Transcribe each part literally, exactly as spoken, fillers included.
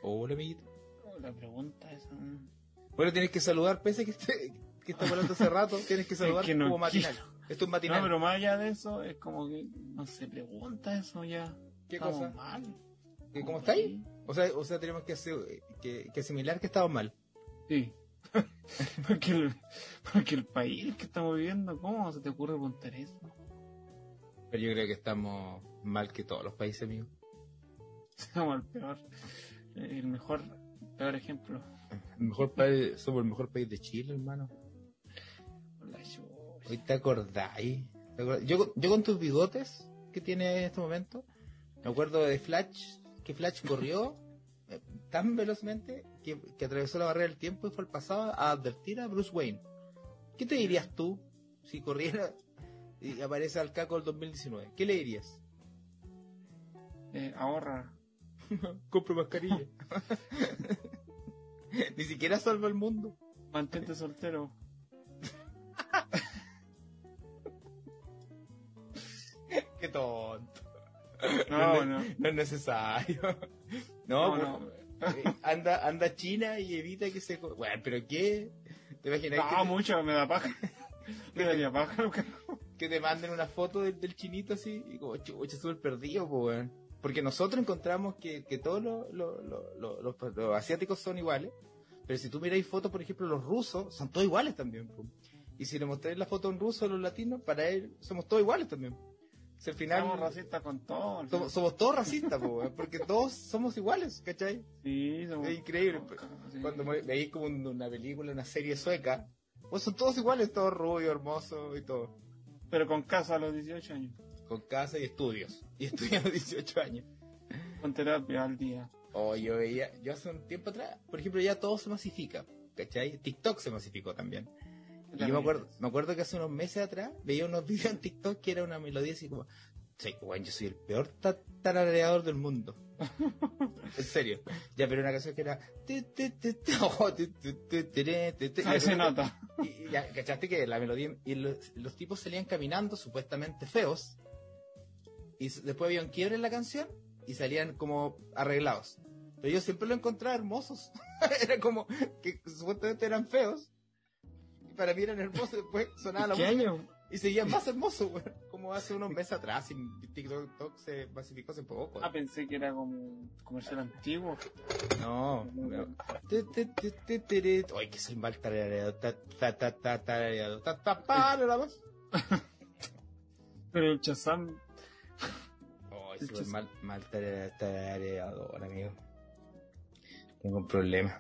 Hola, amiguito. La pregunta esa. Bueno, tienes que saludar, pese a que, esté, que está hablando hace rato, tienes que saludar es que no como matinal. quiero. Esto es matinal. No, pero más allá de eso, es como que no se pregunta eso ya. ¿Qué Estamos cosa? mal. ¿Que ¿Cómo estáis? O sea, o sea, tenemos que, hacer, que, que asimilar que estamos mal. Sí. porque, el, porque el país que estamos viviendo, ¿cómo se te ocurre preguntar eso? Pero yo creo que estamos mal que todos los países, amigo. Somos el peor, el mejor, peor ejemplo. El mejor país, somos el mejor país de Chile, hermano. La chucha. Hoy te acordáis. ¿Te acordáis? Yo, yo con tus bigotes que tiene en este momento, me acuerdo de Flash, que Flash corrió eh, tan velozmente que, que atravesó la barrera del tiempo y fue al pasado a advertir a Bruce Wayne. ¿Qué te dirías tú si corriera y aparece al Caco el dos mil diecinueve? ¿Qué le dirías? Eh, ahorra. Compro mascarilla. Ni siquiera salva el mundo. Mantente soltero. Qué tonto. No, no, no. no es necesario. No, No, pues, no. eh, anda, anda a China y evita que se... co- Bueno, pero ¿qué? ¿Te imaginas No, que, te, mucho, me da paja. Me daría paja lo que que te manden una foto del, del chinito así? Y como, chucha, súper perdido, pues, weón. Porque nosotros encontramos que, que todos los, los, los, los, los- los asiáticos son iguales. Pero si tú miráis fotos, por ejemplo, los rusos, son todos iguales también, pues. Y si le mostráis la foto a un ruso a los latinos, para él somos todos iguales también. Si al final... somos racistas con todo. al Somos, final. somos todos racistas, po, weón, porque todos somos iguales, ¿cachai? Sí, somos... Es increíble. Sí. Cuando me- veis como un- una película, una serie sueca, pues son todos iguales, todos rubios, hermosos y todo. Pero con casa a los dieciocho años. Con casa y estudios. Y estudiando dieciocho años. Con terapia al día. Oh, yo veía, yo hace un tiempo atrás, por ejemplo, ya todo se masifica, ¿cachai? TikTok se masificó también. Y yo me acuerdo, me acuerdo que hace unos meses atrás veía unos videos en TikTok que era una melodía así como, sí, bueno, yo soy el peor ta- tarareador del mundo. En serio. Ya, pero una canción que era... Ahí se nota. Y ya, ¿cachaste que la melodía... Y los, los tipos salían caminando supuestamente feos. Y s- después había un quiebre en la canción y salían como arreglados. Pero yo siempre lo encontraba hermosos. Era como que supuestamente eran feos. Y para mí eran hermosos. Después sonaba la ¿Qué música año? y seguían más hermosos, güey. Como hace unos meses atrás. Y TikTok se masificó hace poco. Ah, pensé que era como un comercial antiguo. No, no. Te, te, te, te, te, te. Ay, que soy mal tarareado. Ta, ta, ta, ta, tarareado. Ta, ta, pa, nada más. Pero el Shazam... Ay, soy mal, mal tarareado, tarareador, amigo. Tengo un problema.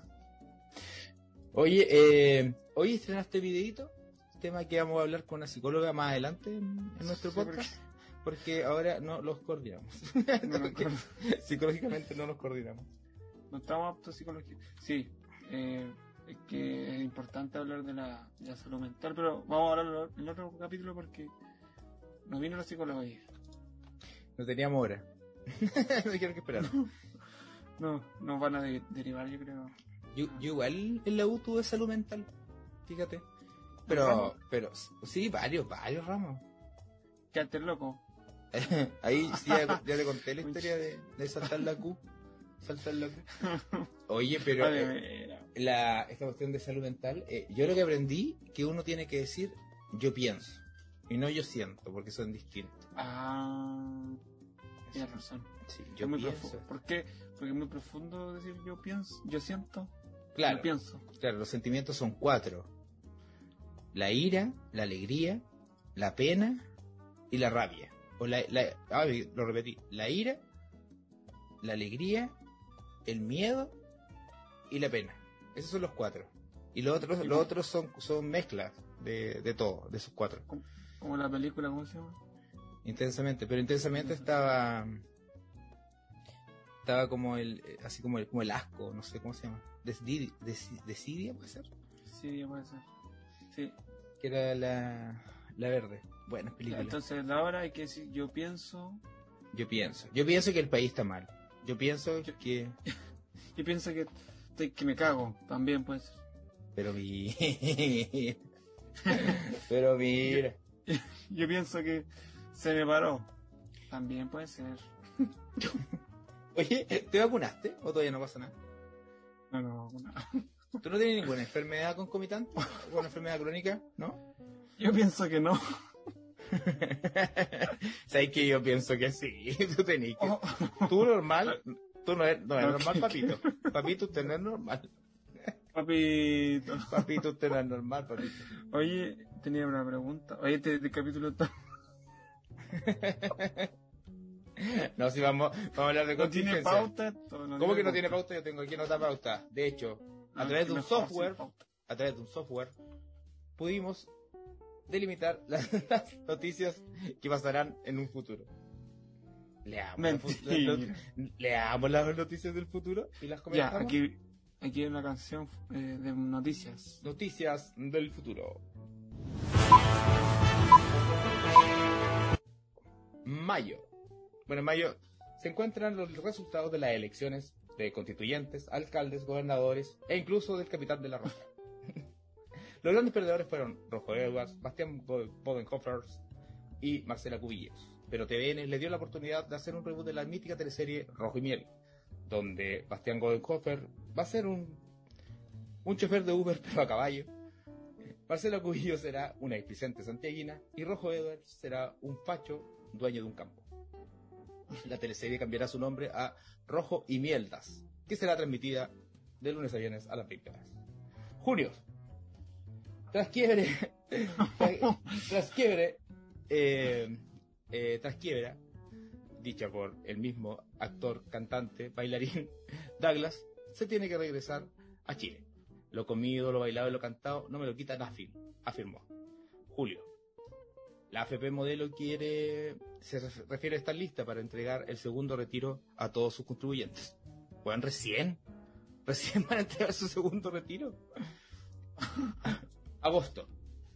Oye, eh, hoy estrenaste videito, tema que vamos a hablar con una psicóloga más adelante en, en nuestro Sí, podcast, porque ahora no los coordinamos. No nos Porque psicológicamente no nos coordinamos. No estamos aptos psicológicamente. Sí, eh, es que es importante hablar de la, de la salud mental, pero vamos a hablar en otro capítulo porque no vino la psicóloga ayer. No teníamos hora. No dijeron que esperar. No, nos van a de- derivar, yo creo. Yo, yo igual en la U tuve salud mental, fíjate. Pero, ¿Ramos? pero, sí, varios, varios ramos. Quédate loco. Ahí sí, ya, ya te conté la historia de, de saltar la Q. Saltar la Q. Oye, pero Vale, eh, mira. la, esta cuestión de salud mental, eh, yo lo que aprendí que uno tiene que decir yo pienso y no yo siento, porque son distintos. Ah, tienes razón. Sí, Es yo muy pienso. profundo. ¿Por qué? Porque es muy profundo decir yo pienso, yo siento, Claro, yo pienso. claro, los sentimientos son cuatro: la ira, la alegría, la pena y la rabia. O la, la, ah, lo repetí: la ira, la alegría, el miedo y la pena. Esos son los cuatro. Y los otros, los otros son, son mezclas de, de todo, de esos cuatro. Como, como la película, ¿cómo se llama? Intensamente, pero intensamente estaba estaba como el eh, así como el como el asco, no sé cómo se llama, Desidi- desi- desidia puede ser, Sí, puede ser. Sí. que era la la verde. Buenas películas. Entonces ahora hay que decir yo pienso, Yo pienso, yo pienso que el país está mal. Yo pienso Yo- que yo pienso que, estoy- que me cago, también puede ser. pero mi pero mira, Yo pienso que se me paró, también puede ser. oye, ¿te vacunaste o todavía no pasa nada? No, no, no. ¿Tú no tienes ninguna enfermedad concomitante? ¿Alguna enfermedad crónica? ¿No? Yo pienso que no. ¿Sabes que yo pienso que sí? Tú tenés que... Oh. Tú normal... Tú no eres, no eres No, normal, ¿qué- papito. Papito, usted no es normal. Papito. Papito, usted no es normal, papito. Oye, tenía una pregunta. Oye, este, este capítulo está... No, si vamos, vamos a hablar de no tiene contingencia. pauta. esto, ¿Cómo que no tiene pauta? Yo tengo aquí otra pauta. De hecho, a No, través de un mejor sin software, pauta. a través de un software, pudimos delimitar las, las noticias que pasarán en un futuro. Leamos, las fu- Mentira. las not- leamos las noticias del futuro y las Ya, comentamos. aquí, aquí hay una canción eh, de noticias. Noticias del futuro. Mayo. Bueno, en mayo se encuentran los resultados de las elecciones de constituyentes, alcaldes, gobernadores e incluso del capitán de la Roja. Los grandes perdedores fueron Rojo Edwards, Bastián Bodenhofer y Marcela Cubillos. Pero T V N le dio la oportunidad de hacer un reboot de la mítica teleserie Rojo y Miel, donde Bastián Bodenhofer va a ser un, un chofer de Uber pero a caballo. Marcela Cubillos será una explicente santiaguina y Rojo Edwards será un facho dueño de un campo. La teleserie cambiará su nombre a Rojo y Mieldas, que será transmitida de lunes a viernes a las veinte horas. Junio. Tras quiebre, tras, tras quiebre, eh, eh, tras quiebra, dicha por el mismo actor, cantante, bailarín Douglas, se tiene que regresar a Chile. Lo comido, lo bailado y lo cantado no me lo quita Nafil, afirmó. Julio. La A F P Modelo quiere, se refiere a estar lista para entregar el segundo retiro a todos sus contribuyentes. Bueno, recién, recién van a entregar su segundo retiro. Agosto.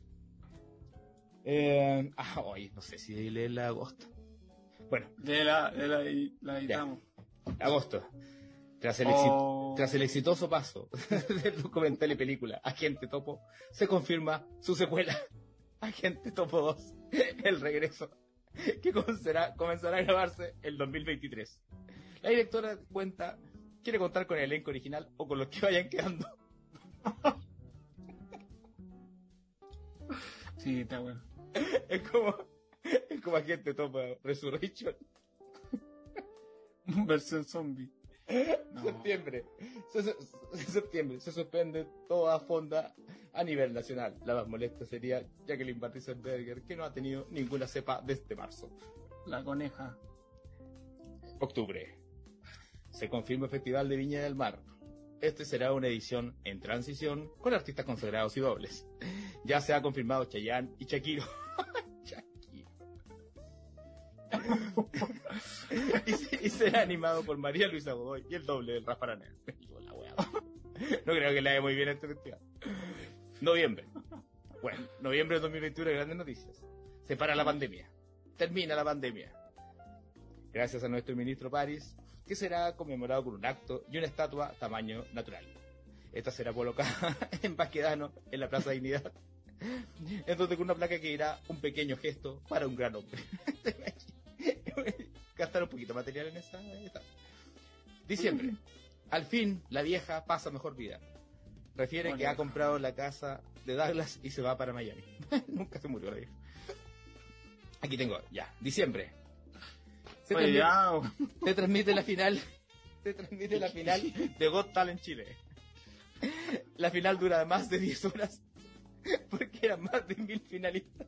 Eh, ah, oye, no sé si leer la agosto. Bueno, De la, de la, la editamos. agosto. Tras el, exi- Oh. tras el exitoso paso del documental y película Agente Topo, se confirma su secuela, Agente Topo dos, el regreso, que comenzará, comenzará a grabarse el dos mil veintitrés. La directora cuenta, quiere contar con el elenco original o con los que vayan quedando. Sí, está bueno. Es como, es como Agente Topo Resurrection. Versión zombie. No. Septiembre. Se, se- se- septiembre. Se suspende toda fonda a nivel nacional. La más molesta sería Jacqueline Van Riesenberger, que no ha tenido ninguna cepa desde marzo. La coneja. Octubre. Se confirma el Festival de Viña del Mar. Este será una edición en transición con artistas consagrados y dobles. Ya se ha confirmado Chayanne y Shakiro. Shakiro. y, se- y será animado por María Luisa Godoy y el doble del Rafa Araneda. La wea. No creo que le vaya muy bien a este festival. Noviembre. Bueno, noviembre de dos mil veintiuno, grandes noticias. Se para la pandemia. Termina la pandemia. Gracias a nuestro ministro París, que será conmemorado con un acto y una estatua tamaño natural. Esta será colocada en Baquedano, en la Plaza Dignidad, en donde con una placa que dirá un pequeño gesto para un gran hombre. Gastar un poquito de material en esa estatua. Diciembre. Al fin, la vieja pasa mejor vida. Refiere que ha comprado la casa de Douglas y se va para Miami. Nunca se murió la vieja. Aquí tengo, ya. Diciembre. Se Oye, transmite, ya. se transmite la final. Se transmite la final de Got Talent Chile. La final dura más de diez horas porque eran más de mil finalistas.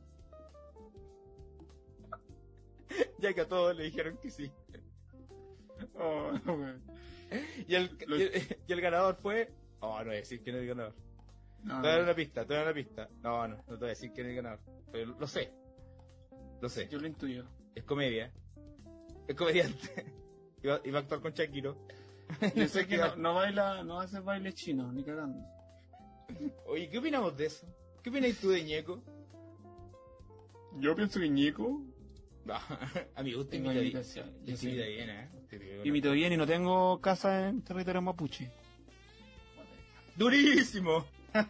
Ya que a todos le dijeron que sí. Oh, no, güey. Y el, y el, y el ganador fue... Oh, no voy a decir quién es el ganador. No, Te voy a dar no. una pista, te voy a dar una pista. No, no, no te voy a decir quién es el ganador. Pero lo sé. Lo sé. Yo lo intuyo. Es comedia. Es comediante. Y va, y va a actuar con Shakiro. Yo sé que no, no baila, no hace baile chino, ni cagando. Oye, ¿qué opinamos de eso? ¿Qué opinas tú de Ñeco? Yo pienso que Ñeco No, amigo, usted tengo imita bien. imitación. Yo Usted sé. imita bien, ¿eh? Usted tiene una- Imito bien y no tengo casa en territorio mapuche. ¡Durísimo!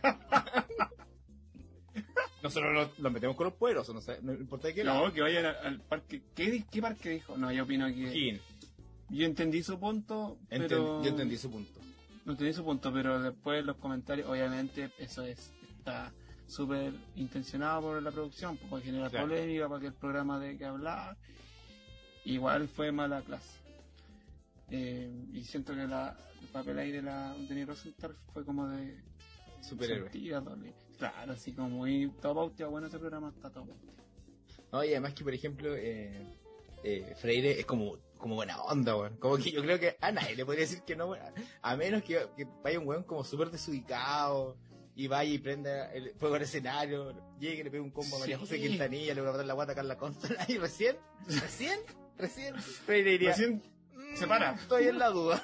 Nosotros lo, lo metemos con los poderosos, no, sé, no importa de qué lado. No, que vayan al, al parque. ¿Qué, di- ¿Qué parque dijo? No, yo opino que... ¿Quién? Yo entendí su punto, Enten- pero... Yo entendí su punto. no tenía su punto, pero después los comentarios, obviamente, eso es está súper intencionado por la producción, para generar Claro. polémica, para que el programa de que hablar. Igual fue mala clase. Eh, y siento que la, el papel ahí de la Denise Rosenthal fue como de Superhéroe. sentida, doble. Claro, así como muy todo pauteado. Bueno, ese programa está todo pauteado. No, y además que, por ejemplo, eh, eh, Freire es como, como buena onda, weón. Como que yo creo que a nadie le podría decir que no, weón. A menos que, que vaya un weón como súper desubicado y vaya y prenda el fuego al escenario, llegue y le pegue un combo a María Sí. José Quintanilla, le va a dar la guata a Carla Consola y recién, recién, recién, Freire diría, Recién "Mm, se para". Estoy en la duda.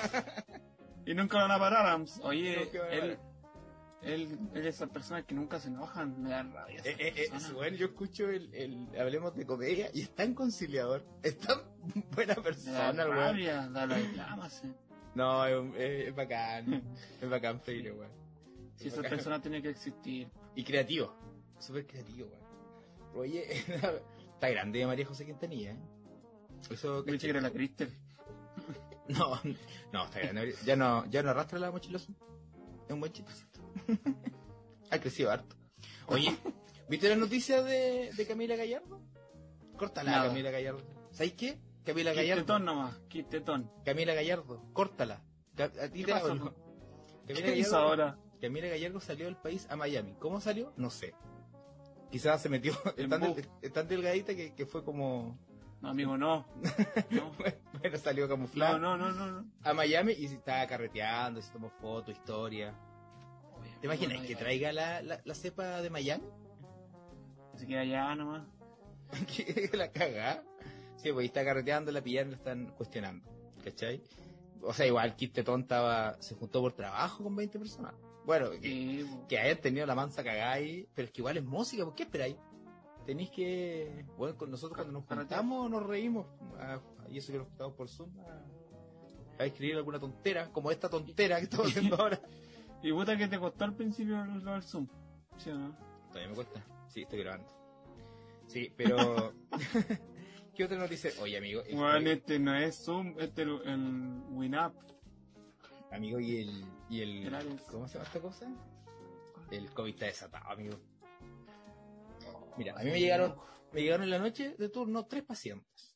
Y nunca van a parar. Oye, Nunca van a él, parar. él, él es esa persona que nunca se enojan, me da rabia. esa Eh, eh, eh, persona. bueno, yo escucho el, el Hablemos de Comedia y es tan conciliador, es tan buena Me da persona, el weón. rabia, da la llámase. No, es, un- es- es bacán, es bacán Freire, weón. Es Si esa bacán. persona tiene que existir. Y creativo, súper creativo, weón. Oye, está grande María José Quintanilla, ¿eh? Eso, Yo pensé que era la Cristel. No, no, está grande. Ya no, ya no arrastra la mochilosa. Es un buen chistecito. Ha crecido harto. Oye, ¿viste las noticias de, de Camila Gallardo? Córtala, Nada. Camila Gallardo. ¿Sabes qué? Camila Quintetón Gallardo. nomás, quintetón. Camila Gallardo, córtala. Ca- ¿A ti ¿Qué te pasó? hago, no? Camila ¿Qué hizo Gallardo- ahora? Camila Gallardo salió del país a Miami. ¿Cómo salió? No sé. Quizás se metió, es En tan, bus. del- es tan delgadita que, que fue como... No, amigo, no. No, Bueno, salió camuflada no, no, no. no. a Miami y se estaba carreteando, se tomó fotos, historia. ¿Te imaginas que traiga la, la, la cepa de Miami? Se queda allá nomás. Que la caga. Sí, pues ahí está carreteando, la pillaron, la están cuestionando. ¿Cachai? O sea, igual Kit Tetón estaba, se juntó por trabajo con veinte personas. Bueno, que, Sí, po. que hayan tenido la mansa cagada ahí, pero es que igual es música, ¿por qué esperáis? Tenéis que... Bueno, con nosotros cuando nos Carretear. juntamos nos reímos, ah, y eso que nos juntamos por Zoom, a, a escribir alguna tontera, como esta tontera que estamos haciendo ahora. Y puta que te costó al principio lo del Zoom. ¿Sí o no? Todavía me cuesta. Sí, estoy grabando. Sí, pero... ¿Qué otra noticia? Oye, amigo. el- Bueno, este no es Zoom, este es el, el WinUp. Amigo, y el... Y el El Ares. ¿Cómo se llama esta cosa? El COVID está desatado, amigo. Mira, a mí me llegaron, me llegaron en la noche de turno tres pacientes.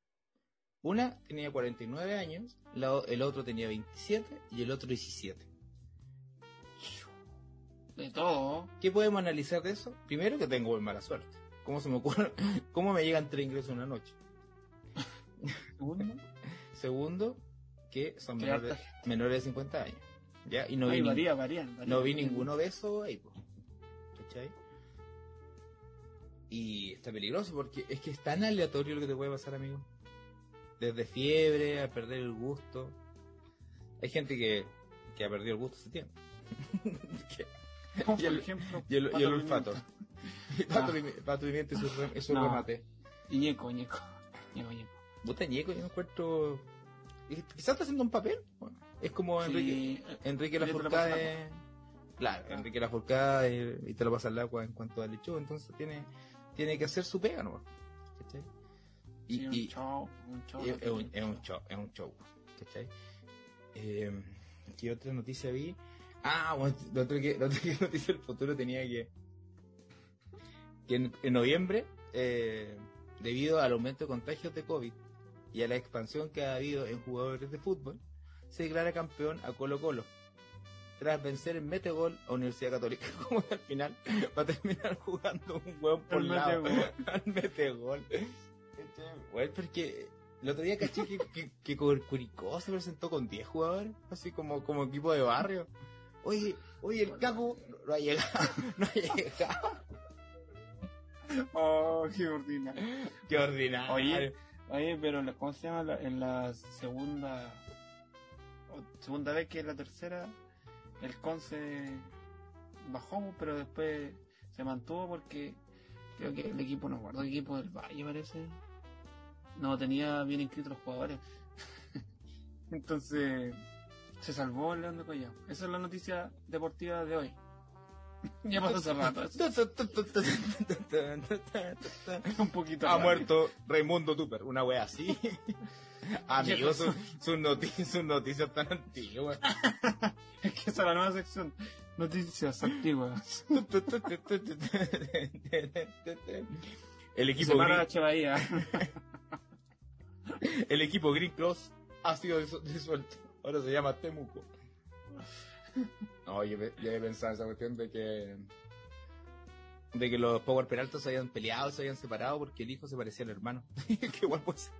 Una tenía cuarenta y nueve años, la o- el otro tenía veintisiete y el otro diecisiete. De todo. ¿Qué podemos analizar de eso? Primero, que tengo muy mala suerte. ¿Cómo se me ocurre? ¿Cómo me llegan tres ingresos en una noche? Segundo. Segundo, que son Qué menores, harta menores de cincuenta años. ¿Ya? Y no vi, Ay, nin- varía, varía, varía. no vi ninguno de esos ahí, po. ¿Cachai? Y está peligroso porque es que es tan aleatorio lo que te puede pasar, amigo. Desde fiebre a perder el gusto. Hay gente que, que ha perdido el gusto hace tiempo. Que- Como y por el- ejemplo, y el, y el Pato olfato. Pimienta. Pato, Ah. Pimi- Pato Pimienta y su, re- y su No. remate. Y ñeco, ñeco. Ñeco, ñeco. Puta ñeco, yo me encuentro. Quizás está haciendo un papel. Es como Enrique. Sí, eh, Enrique y le te lo Lafourcade. pasa al Claro, Ah. Enrique Lafourcade y te lo pasa al agua en cuanto al hecho, entonces tiene, tiene que hacer su pega, ¿no? ¿Cachai? Y, sí, un y- show, un show. y es, es un, es un show, es un show, ¿cachai? Eh, ¿Qué otra noticia vi? Ah, bueno, lo otro que, lo otro que noticia del futuro tenía que, que en, en noviembre, eh, debido al aumento de contagios de COVID y a la expansión que ha habido en jugadores de fútbol, se declara campeón a Colo Colo tras vencer en Metegol a Universidad Católica. Como que al final va a terminar jugando un hueón por El lado Metegol. al Metegol. Bueno, porque el otro día caché que, que, que Curicó se presentó con diez jugadores, así como, como equipo de barrio. Oye, oye, el Caco no ha llegado, no ha llegado. Oh, qué ordinario. Qué ordinario. Oye, oye, pero la- ¿cómo se llama? La- en la segunda o segunda vez que es la tercera, el Conce bajó, pero después se mantuvo porque creo que el equipo, no guardó el equipo del Valle, parece. No tenía bien inscritos los jugadores. Entonces se salvó el León de Collao. Esa es la noticia deportiva de hoy. Ya pasó hace rato. Un poquito. Ha raro. muerto Raimundo Tupper, una wea así. Amigos, sus su noticias, sus noticias tan antiguas. Es que esa es la nueva sección. Noticias antiguas. El equipo, Semana Green, H. Bahía. el equipo Green Cross ha sido disu- disuelto. Ahora se llama Temuco. No, yo, pe- yo he pensado esa cuestión de que de que los Power Peralta se habían peleado, se habían separado porque el hijo se parecía al hermano. Que igual pues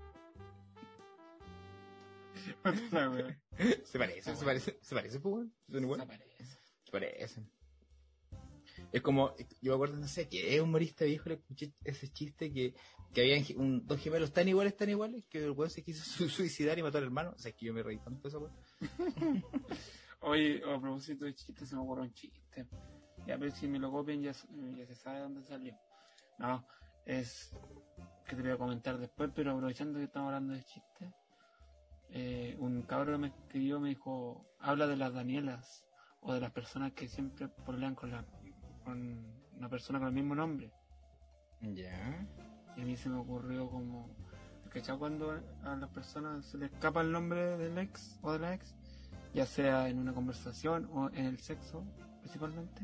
Otra wea. se parece, se parece, se parece, pues, weón. Son igual. Desaparece. Se parecen. Es como, yo me acuerdo, no sé, que es humorista viejo, le escuché ese chiste que, que habían ge- un- dos gemelos tan iguales, tan iguales, que el weón se quiso su- suicidar y matar al hermano. O sea, es que yo me reí tanto de eso, weón. Oye, a propósito de chistes, se me ocurrió un chiste. Ya, pero si me lo copian, ya, s- ya se sabe dónde salió. No, es que te voy a comentar después, pero aprovechando que estamos hablando de chistes, eh, un cabrón me escribió, me dijo, habla de las Danielas o de las personas que siempre pelean con la con una persona con el mismo nombre. Ya. Y a mí se me ocurrió como, ¿cachai? Cuando a las personas se les escapa el nombre del ex o de la ex, ya sea en una conversación o en el sexo, principalmente.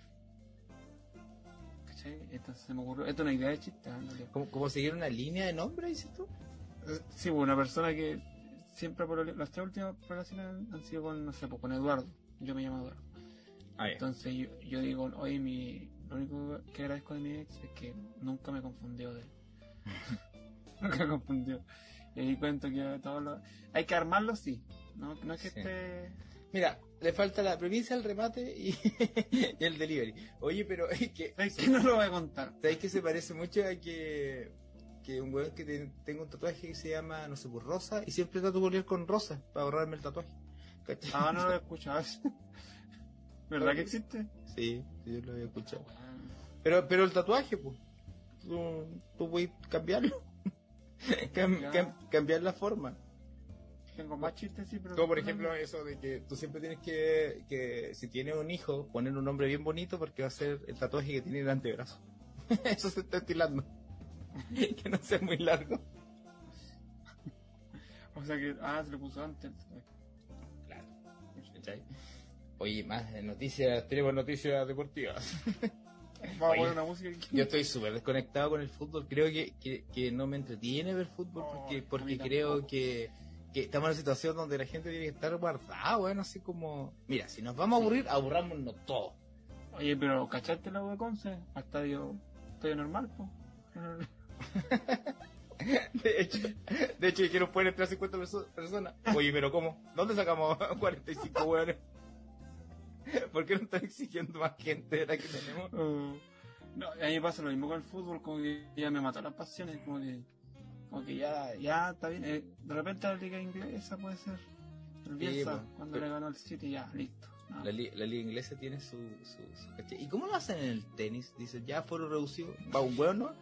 ¿Cachai? Entonces se me ocurrió, esto es una idea de chiste, ¿eh? En realidad. ¿Cómo, cómo seguir una línea de nombre, dices tú? Eh, Sí, pues, una persona que siempre, por las tres últimas relaciones han, han sido con, no sé, pues con Eduardo. Yo me llamo Eduardo. Ah, ya. Entonces yo, yo digo, oye, mi, lo único que agradezco de mi ex es que nunca me confundió de él. Nunca me confundió. Y ahí cuento que todo lo... Hay que armarlo, sí. No, no es que Sí. esté... Mira, le falta la premisa, el remate y, y el delivery. Oye, pero es que, Es que no lo voy a contar. ¿sabes que se parece mucho a que, que un weón que te- tenga un tatuaje que se llama, no sé, por Rosa, y siempre trato de volver con Rosa para ahorrarme el tatuaje? ¿Cachai? Ah, no lo he escuchado. ¿Verdad que existe? Sí, sí, yo lo había escuchado. Pero, pero el tatuaje, pues, tú, tú puedes cambiarlo. Cam- Ya. cam- cambiar la forma. Tengo más chistes, sí, pero... Como por ejemplo eso de que tú siempre tienes que, que si tienes un hijo, poner un nombre bien bonito porque va a ser el tatuaje que tiene en el antebrazo. Eso se está estilando. Que no sea muy largo. O sea que... Ah, se lo puso antes. Claro. ¿Cachai? Oye, más noticias, tenemos noticias deportivas. Vamos a Oye, poner una música aquí. Yo estoy súper desconectado con el fútbol. Creo que, que, que no me entretiene ver fútbol porque, Oh, a porque mí creo tampoco. que, que estamos en una situación donde la gente tiene que estar guardada, bueno, así como... Mira, si nos vamos a aburrir, aburrámonos todos. Oye, pero ¿cachaste la U de Conce? Al estadio, estadio normal, pues. De hecho, de hecho dijeron pueden entrar cincuenta perso- personas. Oye, pero ¿cómo? ¿Dónde sacamos cuarenta y cinco hueones? ¿Por qué no están exigiendo más gente de la que tenemos? Uh, no, a mí me pasa lo mismo con el fútbol, como que ya me mató las pasiones, como que, como que ya, ya está bien. Eh, de repente la liga inglesa puede ser el Bielsa, pues, cuando pero- le ganó el City, ya, listo. No. La, li- la liga inglesa tiene su, su, su caché. ¿Y cómo lo hacen en el tenis? Dicen, ya foro reducido, va un hueón, ¿no?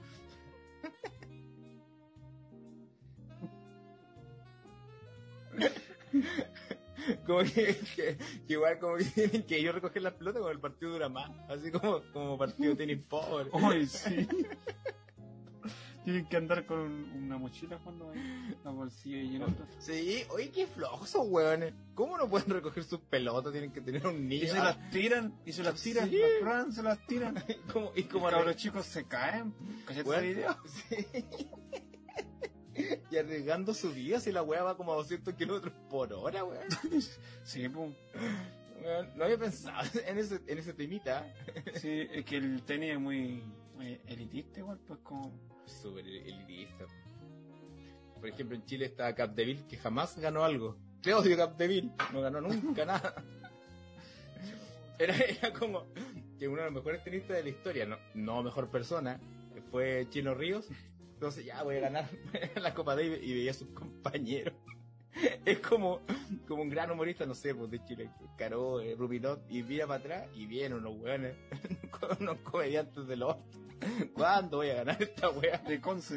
Como que, que- que igual como que tienen que ellos recoger las pelotas como el partido dura más, así como, como partido de tenis pobre. Ay, sí. Tienen que andar con un- una mochila cuando hay la bolsilla llena de cosas. Sí, oye, qué flojos esos hueones. ¿Cómo no pueden recoger sus pelotas? Tienen que tener un niño. Y se las tiran, y se las tiran, Sí. las prueban, se las tiran. Y como, y Y como como arre- los chicos se caen. ¿Cachaste Weón, ese video? sí. Y arriesgando su vida si la wea va como a doscientos kilómetros por hora, weón. Sí, pum. Weón, no había pensado en ese, en ese temita. Sí, es que el tenis es muy eh, elitista igual, pues como... Súper elitista. Por ejemplo, en Chile está Capdeville, que jamás ganó algo. Te odio, Capdeville. No ganó nunca nada. Era, era como que uno de los mejores tenistas de la historia, no, no mejor persona, que fue Chino Ríos. Entonces ya voy a ganar la Copa Davis y veía a sus compañeros. Es como, como un gran humorista, no sé, pues de Chile, Caro, eh, Rubinot, y mira para atrás y vienen unos weones, con unos comediantes de los... ¿Cuándo voy a ganar esta wea? De Conce.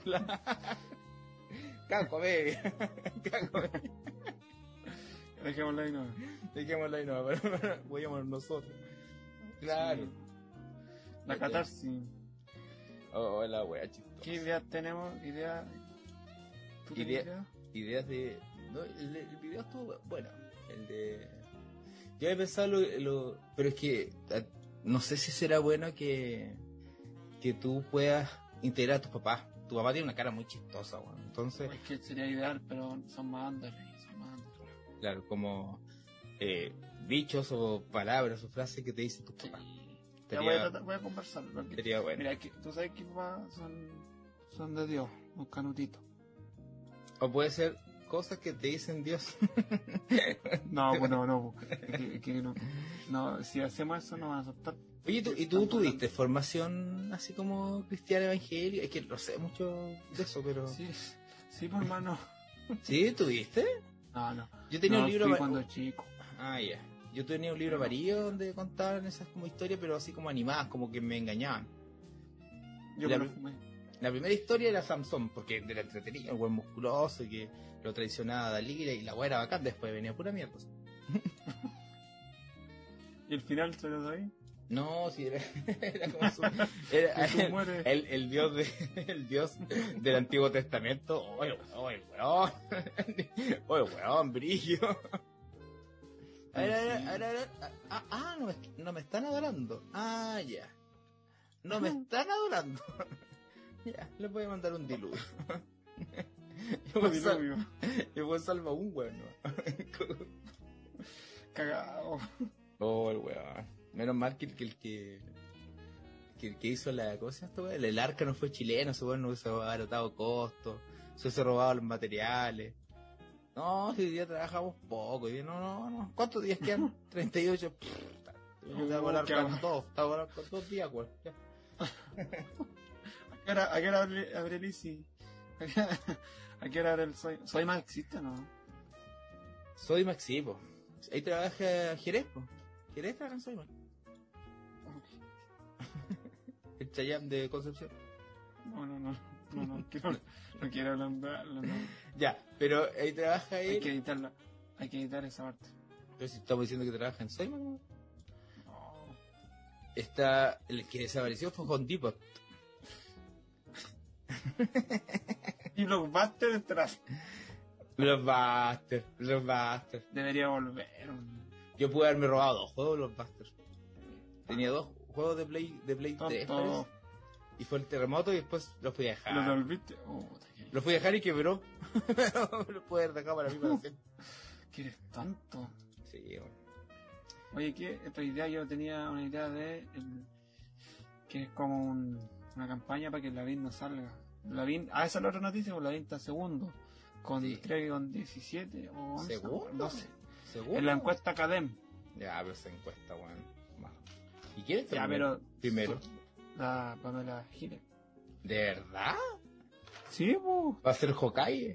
Cada comedia. Cada comedia. Dejémoslo ahí, no. Dejémosla ahí, no, pero vayamos nosotros. Claro. Sí. La catarsis. Oh, la wea chistosa. ¿Qué ideas tenemos? ¿Ideas? ¿Tú Idea- tienes ideas? Ideas de... No, el, el video estuvo bueno. El de... Yo había pensado lo, lo... Pero es que... eh, No sé si será bueno que... Que tú puedas integrar a tus papás. Tu papá tiene una cara muy chistosa, weón. Entonces... Es que sería ideal, pero son más ándares. Son más ándares. Claro, como... Eh, dichos o palabras o frases que te dicen tus papás. Ya Sería- voy a, tratar- voy a conversar. Porque, Sería bueno. mira, que, tú sabes que papás son, son de Dios, un canutito. O puede ser cosas que te dicen Dios. No, pues no, no. pues, es que, es que no, no, si hacemos eso no van a aceptar. Oye, ¿tú, ¿y tú tuviste formación así como cristiana evangélica? Es que no sé mucho de eso, pero... Sí, sí, pues hermano. ¿Sí? ¿Tuviste? No, no. Yo tenía no, un libro... fui va- cuando chico. Ah, ya. Yo tenía un libro amarillo donde contaban esas como historias, pero así como animadas, como que me engañaban. Yo La- me lo fumé. La primera historia era Samson, porque era entretenido, el buen musculoso, y que lo traicionaba a Dalila, y la weá era bacán, después venía pura mierda. ¿Y el final se lo doy? No, sí, era, era como su... Era Que tú el, mueres. el, el dios de, el dios del Antiguo Testamento. Oye, oye, weón. Oye, weón, brillo. A ver, a ver, a ver, a ver. Ah, ah, no, me, no me están adorando. Ah, ya. No me están adorando. Ya, les voy a mandar un diluvio. Yo voy a sal- Diluvio. yo voy a salvar un weón, ¿no? Cagado. Oh, el weón. Menos mal que el que, el que, que, el que hizo la cosa, esto, weón, el arca no fue chileno, ese weón no hubiese agarrotado costos, se hubiese robado los materiales. No, si hoy día trabajamos poco, hoy día no, no, no. ¿Cuántos días quedan? treinta y ocho. Yo te voy a volar qué con bueno. dos, te voy a volar con dos días, weón. Ya. ¿A qué hora, a qué hora abre, abre el Easy? ¿A qué, a qué hora abre el Soy? ¿Soy más existe o no? Soy Maxipo. Ahí trabaja Jerez, po. Jerez trabaja en Soymax. El Chayam de Concepción. No, no, no. No, no, quiero, no quiero hablar, no, no. Ya, pero ahí trabaja Hay él. que editarla. Hay que editar esa parte. Pero si estamos diciendo que trabaja en Soymax, ¿no? No. Está, el que desapareció fue Home Depot. Y Blockbuster detrás. Los Busters, los Busters. Debería volver. Yo pude haberme robado dos juegos de los Busters. Tenía dos juegos de Play, de Play tres, Tonto. parece. Y fue el terremoto y después los fui a dejar. ¿Lo devolviste? Oh, te Los fui a dejar y quebró. Lo pude haber dejado para mí para siempre. que eres tonto. Sí, bueno. Oye, ¿qué? Esta idea yo tenía una idea de el- que es como un- una campaña para que Lavín no salga. Lavín, ah, esa es la otra noticia, pues Lavín está segundo. Con, Sí. creo que con diecisiete o once, ¿Segundo? doce. ¿Seguro? En la encuesta Academ. Ya, pero esa encuesta, weón. Bueno. ¿Y quién está Ya, primero? pero. Primero. La Pamela Giles. ¿De verdad? Sí, pues. ¿Va a ser Hokage?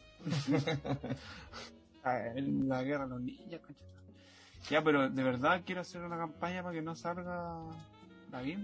En la guerra de los ninjas, concha. Ya, pero de verdad quiero hacer una campaña para que no salga Lavín.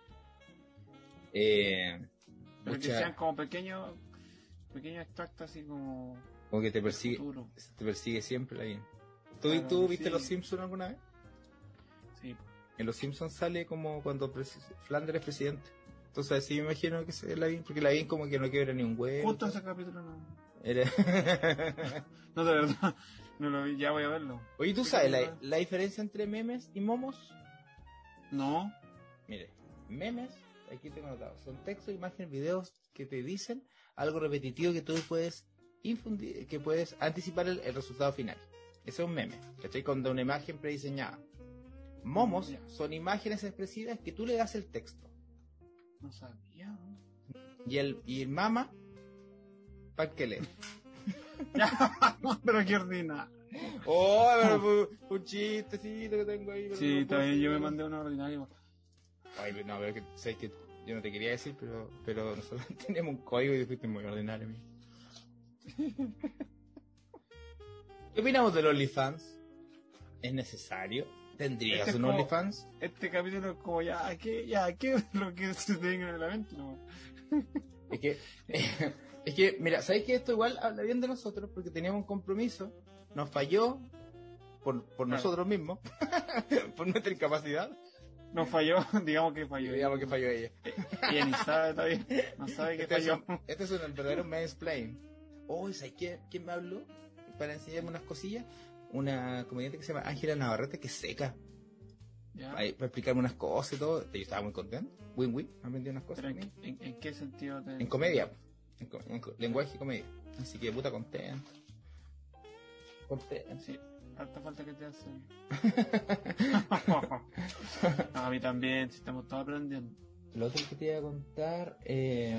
Eh. Pero que Pucha, sean como pequeños pequeños extractos así como como que te persigue, futuro. te persigue siempre la bien. ¿Tú, Claro, ¿tú viste sí. Los Simpsons alguna vez? Sí. En Los Simpsons sale como cuando presi- Flanders es presidente. Entonces así me imagino que es Lavín, porque Lavín como que no quiebra ni un huevo. Justo ese capítulo no. Era... No, de verdad. No lo vi, ya voy a verlo. Oye, ¿tú sabes la, la diferencia entre memes y momos? No. Mire, memes, aquí tengo anotado, son textos, imágenes, videos que te dicen algo repetitivo que tú puedes infundir, que puedes anticipar el, el resultado final. Ese es un meme, ¿cachai? Con una imagen prediseñada. Momos Ya. son imágenes expresivas que tú le das el texto. No sabía. Y el, y el mama, ¿para qué leer? Ya, pero qué ordinario. Oh, pero fue un chistecito que tengo ahí. pero Sí, no está puedo bien, yo me seguir. mandé una ordinaria. Ay, pero no, pero que, sabes que yo no te quería decir, pero, pero nosotros tenemos un código y tú fuiste muy ordinario, amigo. ¿Qué opinamos del OnlyFans? ¿Es necesario? ¿Tendrías Este es un como- OnlyFans? Este capítulo es como ya, ¿qué? Ya, ¿qué es lo que se te venga en la mente? No. Es que, es que, mira, ¿sabes que esto igual habla bien de nosotros? Porque teníamos un compromiso, nos falló por, por Claro. nosotros mismos, por nuestra incapacidad. No falló, digamos que falló. Digamos que falló ella. Ella ni sabe todavía, no sabe que Este es, falló. un, este es un verdadero mansplain. Oh, ¿sabes qué? ¿Quién me habló? Para enseñarme unas cosillas. Una comediante que se llama Ángela Navarrete, que es seca. ¿Ya? Para, para explicarme unas cosas y todo. Yo estaba muy contento. Win-win, me han vendido unas cosas. ¿Pero en, en, en qué sentido? Te... En comedia. En, en, en lenguaje y comedia. Así que puta contento. Contento. Sí, harta falta que te hace. No, a mí también, si estamos todos aprendiendo. Lo otro que te iba a contar. Eh,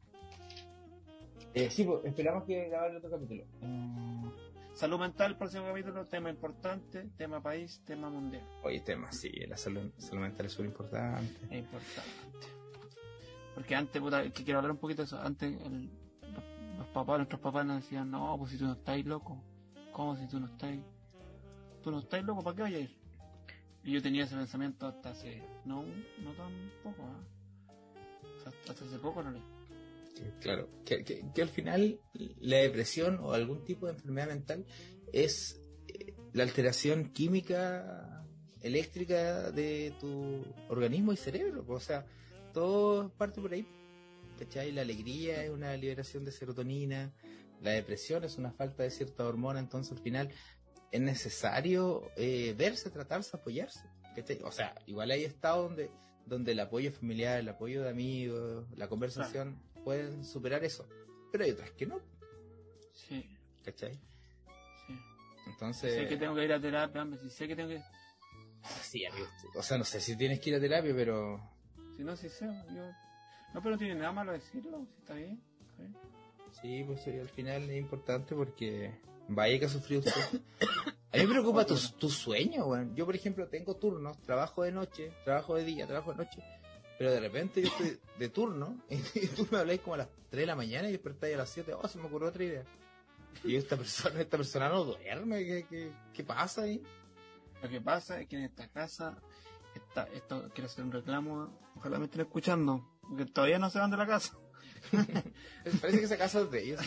eh, sí, pues, esperamos que grabar el otro capítulo. Eh, Salud mental, próximo capítulo, tema importante, tema país, tema mundial. Oye, tema, sí, la salud, salud mental es súper importante. Es importante. Porque antes, puta, que quiero hablar un poquito de eso. Antes, el, los, los papás, nuestros papás nos decían, no, pues si tú no estás loco. ¿Cómo si tú no estás? Tú no estás loco, ¿para qué vayas a ir? Y yo tenía ese pensamiento hasta hace, no, no tan poco, ¿eh? O sea, hasta hace poco no le. Claro, que, que, que al final la depresión o algún tipo de enfermedad mental es eh, la alteración química eléctrica de tu organismo y cerebro. O sea, todo parte por ahí. ¿Cachai? La alegría es una liberación de serotonina, la depresión es una falta de cierta hormona, entonces al final es necesario eh, verse, tratarse, apoyarse. ¿Cachai? O sea, igual hay estados donde, donde el apoyo familiar, el apoyo de amigos, la conversación... Claro. Pueden superar eso, pero hay otras que no. Sí. ¿Cachai? Sí. Entonces... Sé que tengo que ir a terapia, hombre, si sé que tengo que... Sí, amigo, o sea, no sé si tienes que ir a terapia, pero... Si no, si sé, yo... No, pero no tiene nada malo decirlo, si está bien. ¿Sí? Sí, pues sí, al final es importante porque... Vaya que ha sufrido usted. A mí me preocupa tu, tu sueño, güey. Yo, por ejemplo, tengo turnos, trabajo de noche, trabajo de día, trabajo de noche... Pero de repente yo estoy de turno y tú me habláis como a las tres de la mañana y despertáis a las siete. Oh, se me ocurrió otra idea. Y esta persona, esta persona no duerme. ¿Qué, qué, qué pasa ahí? Lo que pasa es que en esta casa, esta, esto quiero hacer un reclamo. Ojalá me estén escuchando, porque todavía no se van de la casa. Parece que esa casa es de ellos.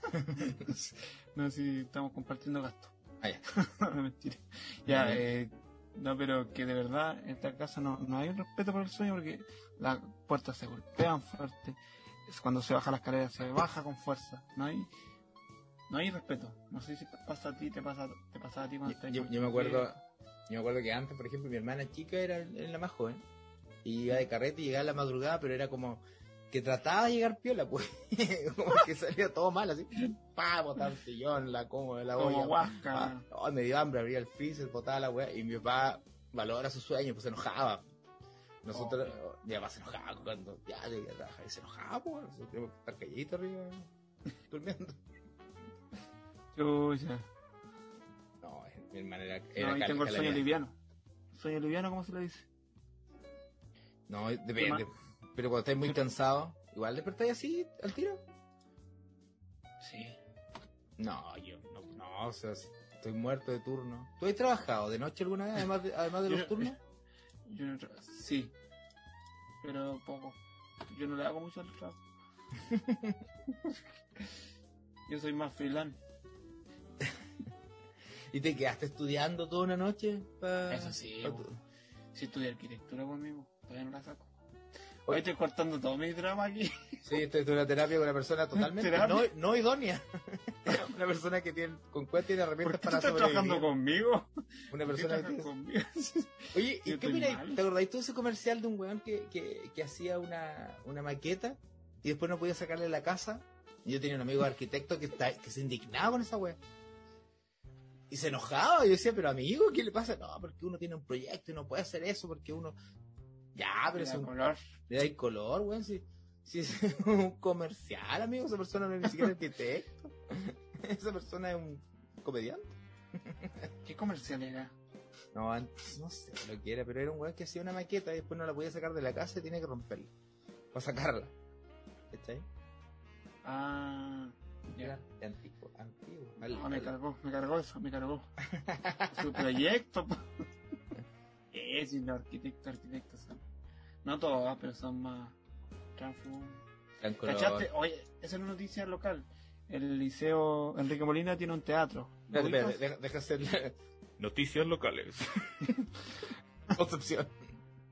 No, si estamos compartiendo gastos. Ah, ya. No, mentira. Ya, eh. No, pero que de verdad en esta casa no, no hay un respeto por el sueño porque las puertas se golpean fuerte, es cuando se baja la escalera se baja con fuerza, no hay no hay respeto. No sé si pasa a ti, te pasa, te pasa a ti cuando yo, yo, yo me acuerdo yo me acuerdo que antes, por ejemplo, mi hermana chica era, era la más joven y iba de carrete y llegaba a la madrugada, pero era como que trataba de llegar piola, pues, como que salía todo mal, así, pa, botaba el sillón, la cómoda, la olla, guasca. Oh, me dio hambre, abría el freezer, botaba la weá, y mi papá valora su sueño, pues se enojaba. Nosotros, oh, mi papá se enojaba cuando ya llegué a trabajar, y se enojaba, pues, nosotros teníamos que estar calladitos arriba, durmiendo. Chucha. No, mi hermana era, era no, y tengo el sueño liviano. ¿Sueño liviano cómo se le dice? No, depende. Pero cuando estáis muy cansados, igual despertáis así, al tiro. Sí. No, yo no, no, o sea, estoy muerto de turno. ¿Tú has trabajado de noche alguna vez, además de, además de los yo, turnos? Yo no tra- sí, pero poco. Yo no le hago mucho al trabajo. Yo soy más freelance. ¿Y te quedaste estudiando toda una noche? Pa... Eso sí, pa tu... sí estudié arquitectura conmigo, todavía no la saco. Hoy estoy cortando todo mi drama aquí. Sí, estoy en una terapia con una persona totalmente no, no idónea. Una persona que tiene, con cuenta tiene herramientas para sobrevivir. ¿Estás trabajando conmigo? Una persona que tiene... conmigo. Oye, ¿y qué opinas? ¿Te acordáis todo ese comercial de un weón que, que, que hacía una, una maqueta y después no podía sacarle la casa? Y yo tenía un amigo arquitecto que, está, que se indignaba con esa weá. Y se enojaba. Y yo decía, pero amigo, ¿qué le pasa? No, porque uno tiene un proyecto y no puede hacer eso porque uno... Ya, pero le es un color. Le da color, weón. Si, si es un comercial, amigo, esa persona no es ni siquiera arquitecto. Esa persona es un comediante. ¿Qué comercial era? No, antes, no sé lo que era, pero era un weón que hacía una maqueta y después no la podía sacar de la casa y tenía que romperla. Para sacarla. ¿Está ahí? Ah, ya. Yeah. Antiguo, antiguo. Al, no, al... me cargó, me cargó eso, me cargó. Su proyecto. Es y los arquitectos, arquitectos son. No todos, pero son más transfugios. ¿Cachaste? Oye, esa es una noticia local. El liceo Enrique Molina tiene un teatro. Espera, espera, deja hacer noticias locales. Concepción.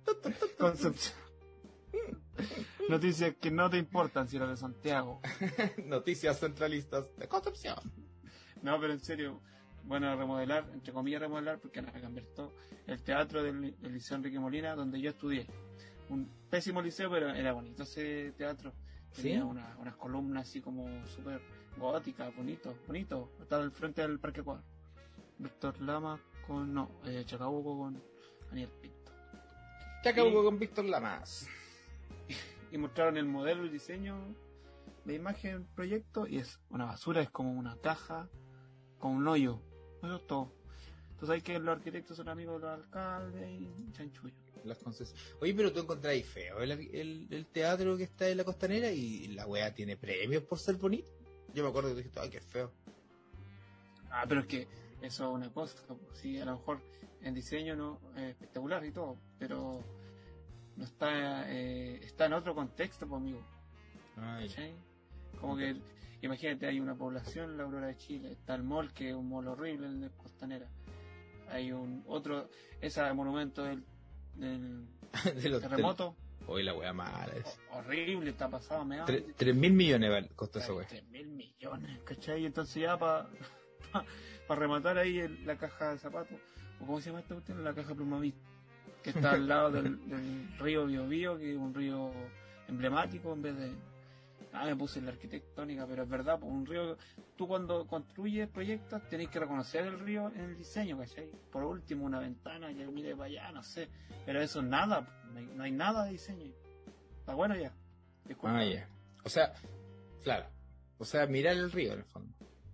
Concepción. Noticias que no te importan, si lo de Santiago. Noticias centralistas de Concepción. No, pero en serio, bueno, remodelar, entre comillas remodelar, porque van a cambiar todo, el teatro del, del Liceo Enrique Molina, donde yo estudié. Un pésimo liceo, pero era bonito ese teatro. Tenía ¿Sí? una, unas columnas así como súper góticas, bonito, bonito. Estaba al frente del Parque Ecuador. Víctor Lama con, no, eh, Chacabuco con Daniel Pinto. Chacabuco con Víctor Lamas. Y mostraron el modelo, el diseño de imagen, proyecto, y es una basura, es como una caja con un hoyo. Eso es todo. Entonces hay que los arquitectos son amigos de los alcaldes y chanchullo. Las concesiones. Oye, pero tú encontráis feo el, el, el teatro que está en la Costanera y la weá tiene premios por ser bonito. Yo me acuerdo que dijiste, ay, qué feo. Ah, pero es que eso es una cosa. Sí, a lo mejor en diseño no es espectacular y todo, pero no está eh, está en otro contexto, pues, amigo. Ay, ¿Sí? Como que, imagínate, hay una población en la Aurora de Chile, está el mall, que es un mall horrible en la Costanera. Hay un otro, ese monumento del, del de los terremoto. Hoy la weá mala es. Ho- horrible, está pasado, me da. Tre- Tres mil millones vale- costó esa weá. Tres mil millones, ¿cachai? Entonces ya para pa, pa rematar ahí el- la caja de zapatos, o cómo se llama esta cuestión, la caja Plumavit, que está al lado del, del río Biobío, que es un río emblemático en vez de... Ah, me puse en la arquitectónica, pero es verdad, pues un río... Tú cuando construyes proyectos tenés que reconocer el río en el diseño, ¿cachai? Por último, una ventana que mire para allá, no sé. Pero eso es nada, pues, no hay, no hay nada de diseño. Está bueno ya. Disculpa. Ah, ya. O sea, claro. O sea, mirar el río en el fondo.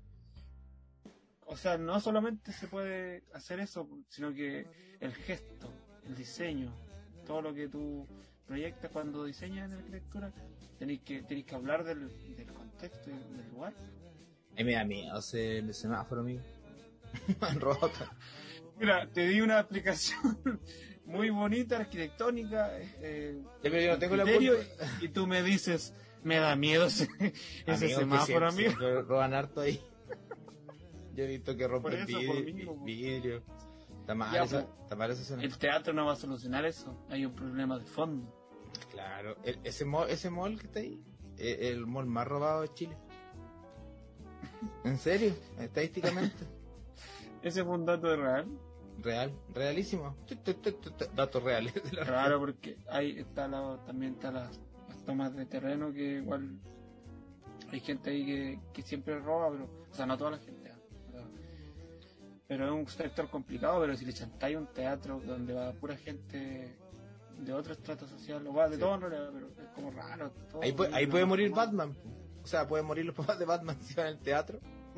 O sea, no solamente se puede hacer eso, sino que el gesto, el diseño, todo lo que tú proyectas cuando diseñas en arquitectura, tenéis que, tenéis que hablar del, del contexto y del lugar. A mí me da miedo hacer el semáforo, amigo. Roto. Mira, te di una aplicación muy bonita, arquitectónica, eh, Ya, pero yo no tengo la criterio, culpa. y tú me dices, me da miedo ese, ese Amigo, semáforo, que siempre- amigo. siempre roban harto ahí. Yo he visto que rompen Por eso, vidrio, por mí, po. vidrio. Está mal, Ya, esa, po. está mal esa zona. El teatro no va a solucionar eso, hay un problema de fondo. Claro, el- ese mall, ese mall que está ahí, es el mall más robado de Chile. ¿En serio? Estadísticamente. Ese fue un dato real. Real, realísimo. Tu, tu, tu, tu, tu, Datos reales. de la Claro, porque ahí está la, también está las, las tomas de terreno, que igual hay gente ahí que, que siempre roba, pero, o sea, no toda la gente, ¿eh? pero, pero es un sector complicado. Pero si le chantáis un teatro donde va pura gente de otro estrato social, o va de Sí. todo en realidad, pero es como raro. Todo, Ahí, puede, ahí no, puede no, morir no. Batman. O sea, pueden morir los papás de Batman si van al teatro.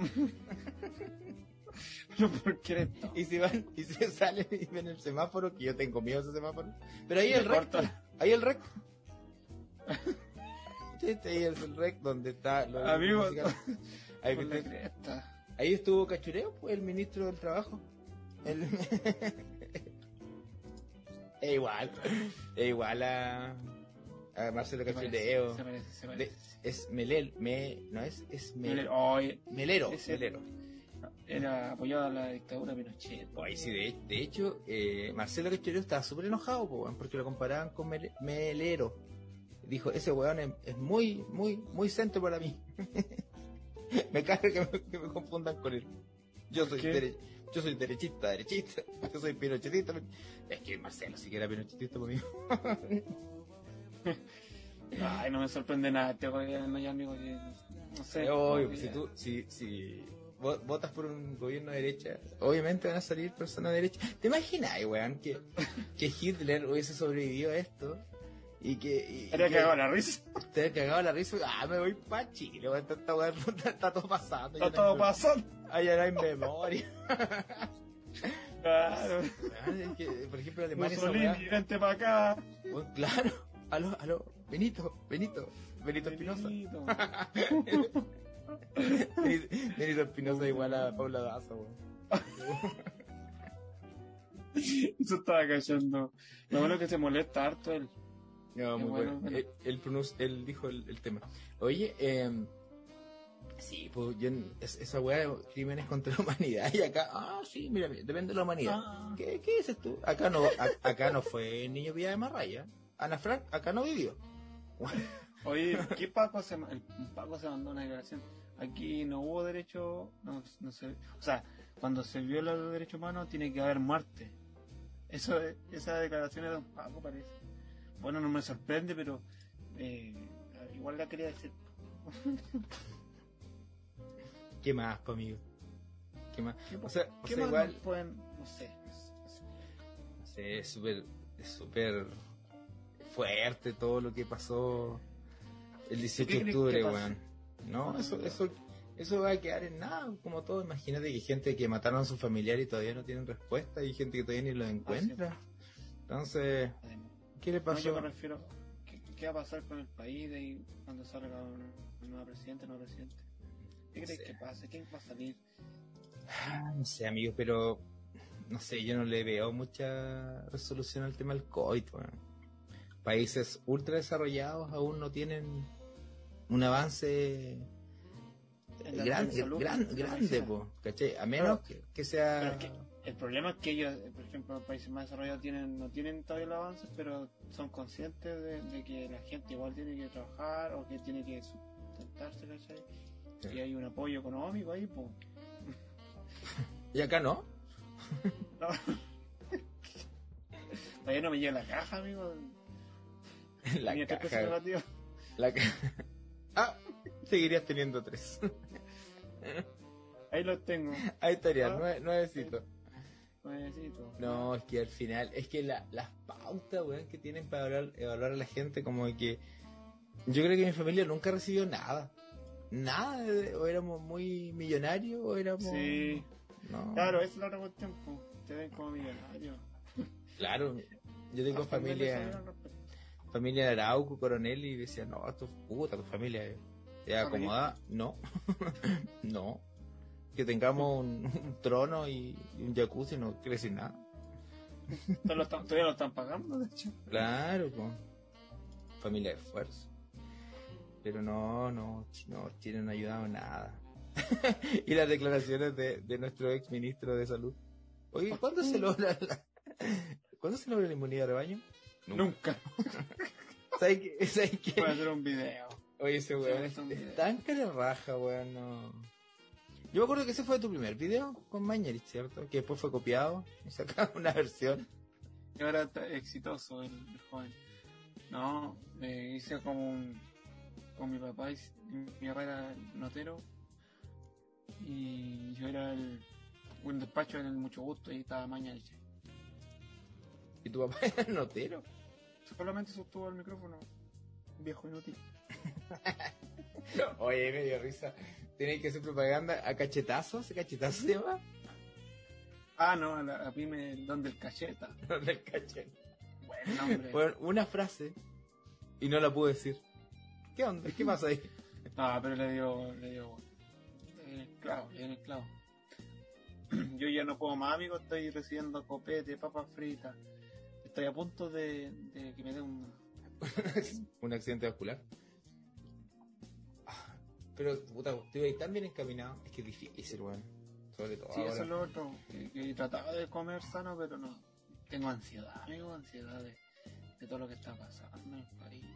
Pero ¿por qué eres todo? Y si van, y si salen y ven el semáforo, que yo tengo miedo de ese semáforo. Pero ahí Le el rec. corta. Ahí el rec. Este ahí es el rec donde está. lo- Amigo, musical. Ahí, Por la viste- cresta. ahí estuvo Cachureo, pues, el ministro del trabajo. El... es igual. Es igual a, a Marcelo Se parece, Cachureo. se parece, se De- parece. sí. es Melel, me, no es, es Mire, Mel, hoy Melero, ese- Melero. era apoyado a la dictadura de Pinochet. Oye, sí, de, de hecho, eh, Marcelo Cachureo estaba súper enojado, po, weón, porque lo comparaban con Mele- Melero. Dijo, ese weón es, es muy, muy, muy centro para mí. Me carga que me, que me confundan con él. Yo soy, ¿Qué? dere- yo soy derechista, derechista. Yo soy pinochetista. Es que Marcelo sí que era pinochetista por mí. Ay, no me sorprende nada este gobierno ya, amigo, que no sé. Obvio, como que si ya- tú, si, si vo- votas por un gobierno de derecha, obviamente van a salir personas de derecha. ¿Te imaginas, weón, que, que Hitler hubiese sobrevivido a esto? Y que... Y, Habría y cagado la risa. Te había cagado la risa. Ah, me voy pa' Chile, weón. Está, está, weón, está- está todo pasando. Está ya todo no hay- pasando. Ah, ya no hay memoria. Claro. Weón, es que, por ejemplo, Alemania esa Mussolini, weá- vente para acá. weón, claro. Aló, aló. Benito, Benito. Benito Espinosa. Benito. Benito Benito Espinosa igual a Paula Daza, weón. Eso estaba cayendo. Lo bueno es que se molesta harto él. No, Qué muy bueno, bueno. bueno. Él, él, pronunci- él dijo el, el tema. Oye, eh, Sí, pues yo, es- esa weá de crímenes contra la humanidad y acá, ah, sí, mira, mira, depende de la humanidad. Ah. ¿Qué, qué dices tú? Acá no, a- acá no fue Niño Villa de Marraya. Ana Frank acá no vivió. Oye, ¿qué Paco se, ma- el Paco se mandó una declaración? Aquí no hubo derecho, no, no sé, o sea, cuando se viola los derechos humanos tiene que haber muerte. Eso, es- esa declaración es de un Paco, parece. Bueno, no me sorprende, pero eh, igual la quería decir. ¿Qué más, pues, amigo? ¿Qué más? ¿Qué, O sea, o qué sea más igual, nos pueden, no sé, no sé, no sé. no sé, es súper, es súper fuerte todo lo que pasó el dieciocho ¿Qué de crees octubre, que pase? weón. No, No, eso, no. eso, eso va a quedar en nada, como todo. Imagínate que hay gente que mataron a su familiar y todavía no tienen respuesta, y gente que todavía ni lo encuentra. Entonces, Además, ¿qué le no, yo pasó? me refiero, ¿qué, qué va a pasar con el país de ahí cuando salga un, un nuevo presidente, nuevo presidente? ¿Qué No crees sé. que pase? ¿Quién va a salir? Ah, no sé, amigo, pero no sé, yo no le veo mucha resolución al tema del COVID, weón. Países ultra desarrollados aún no tienen un avance En la- gran- en salud, gran- en la grande, medicina. po, ¿cachai? A menos Pero- que, que sea... Pero es que el problema es que ellos, eh, por ejemplo, los países más desarrollados tienen, no tienen todavía el avance, pero son conscientes de, de que la gente igual tiene que trabajar o que tiene que sustentarse, ¿cachai? Sí. Y hay un apoyo económico ahí, pues. ¿Y acá no? No. Todavía no me llega la caja, amigo. La Tenía tres pesos caja. negativos. La ca- Ah, seguirías teniendo tres. Ahí los tengo. Ahí estaría, Ah. nueve, nuevecito. Nuevecito. No, es que al final, es que la- las pautas, weón, que tienen para evaluar, evaluar a la gente, como de que yo creo que mi familia nunca recibió nada. Nada, de- o éramos muy millonarios o éramos... Sí. No. Claro, esa es la otra cuestión, pues. Te ven como millonario. Claro, yo tengo Hasta el medio familia, sabían al respecto. familia de Arauco, Coronel, y decía, no, tu puta, tu familia es es acomodada. No, no. Que tengamos un, un trono y, y un jacuzzi no quiere decir nada. Todavía lo están, todavía lo están pagando, de hecho. Claro, pues. Familia de esfuerzo. Pero no, no, no, Chile no ha ayudado en nada. Y las declaraciones de, de nuestro ex ministro de salud. Oye, ¿cuándo se logra la, ¿cuándo se logra la inmunidad de rebaño? Nunca. ¿Sabes qué? ¿Sabes qué? Voy a hacer un video. Oye, ese weón Sí, es, son es videos. tan cara raja, weón, no. Yo me acuerdo que ese fue tu primer video con Mañalich, ¿cierto? Que después fue copiado y sacaron una versión. Y ahora está exitoso el, el joven. No, me hice como un. Con mi papá, y mi papá era el notero. Y yo era el. Un despacho en el mucho gusto y estaba mañana. Y tu papá era notero. Solamente sostuvo el micrófono. Viejo inútil. Oye, me dio risa. Tienen que hacer propaganda a cachetazos. ¿Cachetazos se llama? Ah, no, a, la, a mí me. Donde el cacheta. Del cachet. Buen nombre. Bueno, una frase y no la pude decir. ¿Qué onda? ¿Qué pasa ahí? No, pero le dio, le dio en el clavo, en el clavo. Yo ya no puedo más, amigo, estoy recibiendo copete, papas fritas. Estoy a punto de, de que me dé un... Un accidente vascular. Ah, pero, puta, estoy tan bien encaminado. Es que es difícil, weón. Sobre todo Sí, ahora. eso es lo otro. Que, que trataba de comer sano, pero no. Tengo ansiedad, amigo, ansiedad de, de todo lo que está pasando en el país.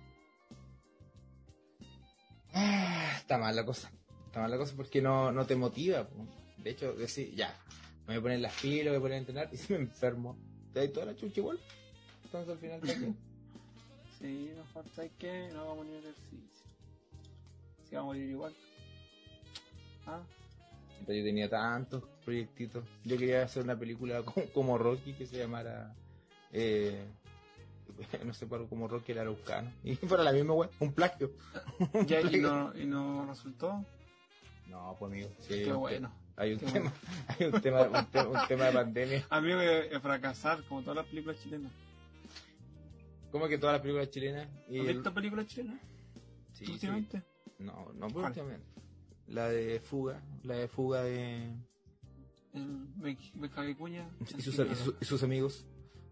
Ah, está mal la cosa. Está mal la cosa porque no, no te motiva. Po. De hecho, decir, ya, me voy a poner las pilas, me voy a poner a entrenar y si me enfermo, te da toda la chucha igual. Entonces al final también. Sí, mejor, ¿sabes qué? No vamos a poner ejercicio. Si vamos a morir igual. Ah, Yo tenía tantos proyectitos. Yo quería hacer una película como, como Rocky que se llamara. Eh, no sé, pero como Rocky el Araucano. Y para la misma wea, un plagio. Un ya, y plagio. no, y no resultó. No, pues amigo. Sí, Qué un bueno. te- Hay un Qué tema, hay un tema, un, te- un tema de pandemia. Amigo, es es fracasar, como todas las películas chilenas. ¿Cómo que todas las películas chilenas? Y ¿Has el- visto películas chilenas Sí, sí. últimamente? No, no por ¿Cuál? últimamente. La de Fuga, la de Fuga de... El Bec- Beca Vicuña. Y sus, y sus, y sus amigos.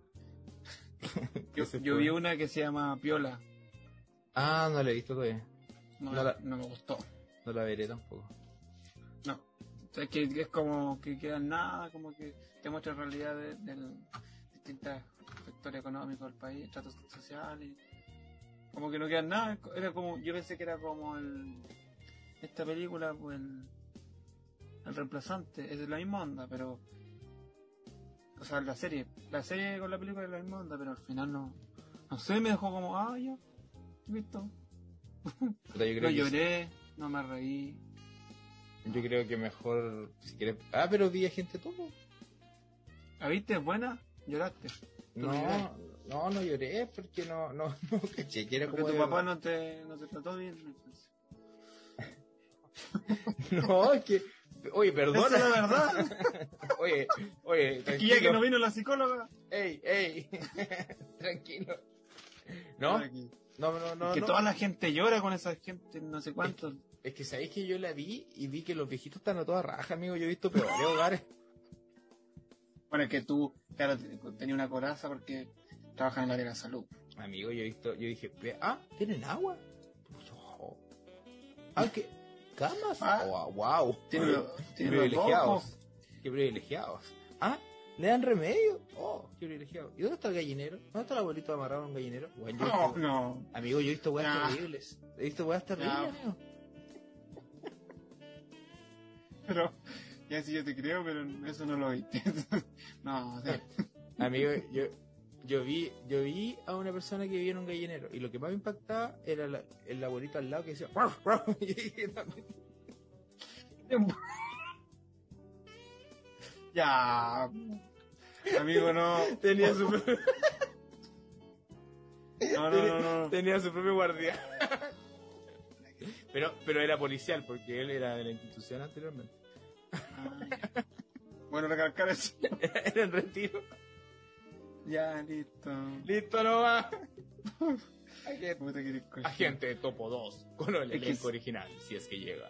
Yo, Que se yo fue. vi una que se llama Piola. Ah, no la he visto todavía. No, No la- no me gustó. No la veré tampoco. No. O sea, es que es como que queda nada, como que te muestra realidades de, de distintos sectores económicos del país, tratos sociales. Como que no queda nada. Era como, yo pensé que era como el esta película, pues el, el reemplazante, es de la misma onda, pero o sea, la serie, la serie con la película es la misma onda, pero al final no, no sé, me dejó como, ah, ya, listo. Puta, yo creo No que lloré, no me reí. Yo creo que mejor, si quieres... Ah, pero vi a gente todo. ¿La viste? ¿Es buena? ¿Lloraste? No, no, no lloré porque no, no, no caché, que era Porque como tu de- papá no te, no te trató bien. Entonces. No, es que... Oye, Esa es perdona. la verdad. Oye, oye, Es que ya tranquilo. que no vino la psicóloga. Ey, ey. Tranquilo. ¿No? Aquí. No, no, no, que no. toda la gente llora con esa gente, no sé cuántos. Es que sabéis que yo la vi y vi que los viejitos están a toda raja, amigo. Yo he visto peores hogares. Bueno, es que tú, claro, tenías una coraza porque trabajas en el área de la salud. Amigo, yo he visto, yo dije, ve- ah, ¿tienen agua? Pues, oh. Ah, ¿qué? ¿Camas? Ah. Oh, wow. Tiene los- Qué tiene los privilegiados. Qué privilegiados. Ah, ¿le dan remedio? Oh, qué privilegiado. ¿Y dónde está el gallinero? ¿Dónde está el abuelito amarrado en un gallinero? Bueno, yo he No, visto- no. Amigo, yo he visto weas Ah. terribles. He visto weas terribles, Ah. amigo. Pero, ya sí yo te creo, pero eso no lo viste. No, o sea, Amigo, yo, yo vi, yo vi a una persona que vivía en un gallinero y lo que más me impactaba era la- el abuelito al lado que decía "Ruff, ruff", y dije, también, ya. Amigo, no. tenía su propio, No, no, no, no. tenía su propio guardián. Pero, pero era policial porque él era de la institución anteriormente. Ah, ya. Bueno, recalcar eso. Era en retiro. Ya, listo. Listo nomás. Agente, Puta que eres cochino. agente Topo dos con el Es que elenco sí. original, si es que llega.